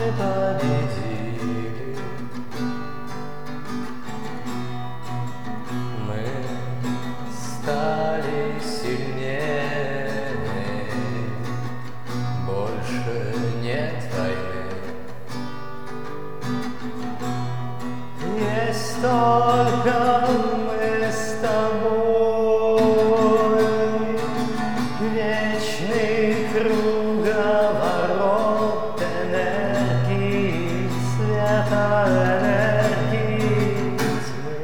победили. Мы стали сильнее, больше нет войны. Есть только мы с тобой, вечный круговорот энергии, света, энергии тьмы.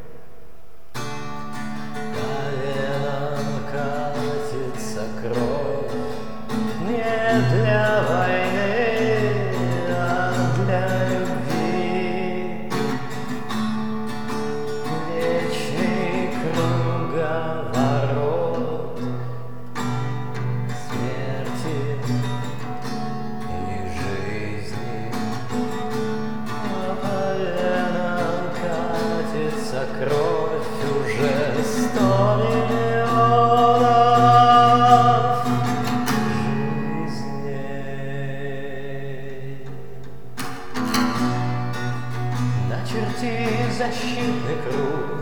По венам катится кровь не для войны, а для любви. Вечный круговорот смерти и жизни. По венам катится кровь уже 100 миллионов жизней. Начерти защитный круг,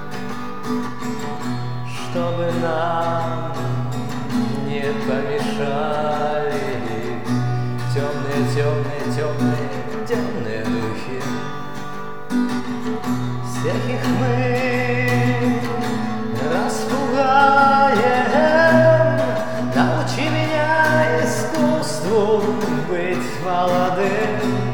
чтобы нам не помешали темные, темные, темные, темные духи. Всех их мы распугаем. Научи меня искусству быть молодым.